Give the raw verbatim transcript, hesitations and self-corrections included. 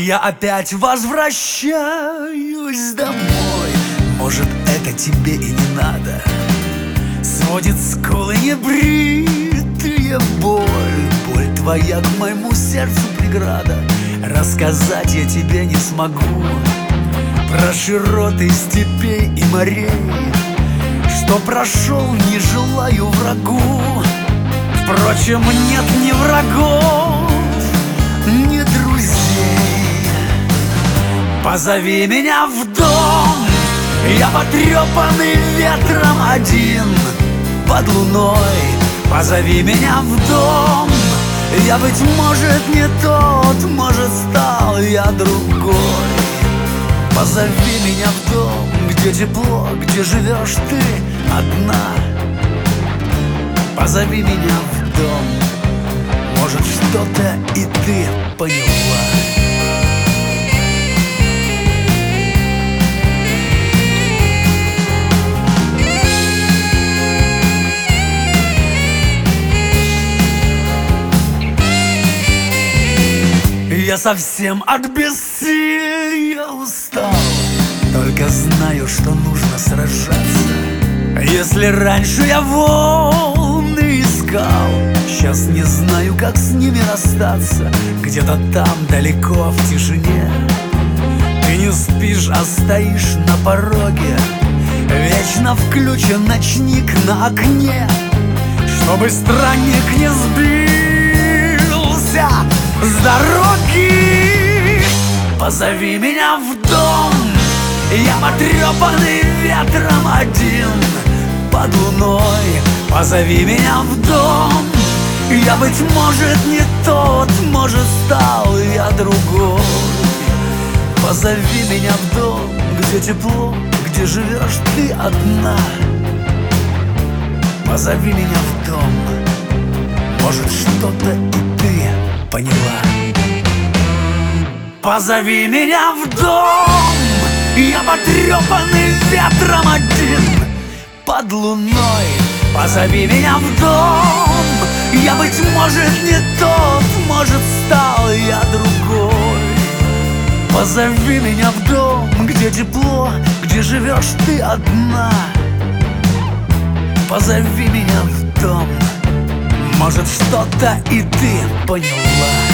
Я опять возвращаюсь домой. Может, это тебе и не надо. Сводит скулы небритые боль. Боль твоя к моему сердцу преграда. Рассказать я тебе не смогу про широты степей и морей, что прошел, не желаю врагу. Впрочем, нет ни врагов, ни друзей. Позови меня в дом. Я потрепанный ветром один под луной. Позови меня в дом. Я, быть может, не тот, может, стал я другой. Позови меня в дом, где тепло, где живешь ты одна. Позови меня в дом, может, что-то и ты поняла. Я совсем от бессилия устал, только знаю, что нужно сражаться. Если раньше я волны искал, сейчас не знаю, как с ними расстаться. Где-то там далеко в тишине ты не спишь, а стоишь на пороге. Вечно включен ночник на окне, чтобы странник не сбился с дороги. Позови меня в дом. Я потрепанный ветром один под луной. Позови меня в дом. Я, быть может, не тот, может, стал я другой. Позови меня в дом, где тепло, где живешь ты одна. Позови меня в дом, может, что-то и ты поняла. Позови меня в дом. Я потрепанный ветром один под луной. Позови меня в дом. Я, быть может, не тот, может, стал я другой. Позови меня в дом, где тепло, где живешь ты одна. Позови меня в дом, может, что-то и ты поняла.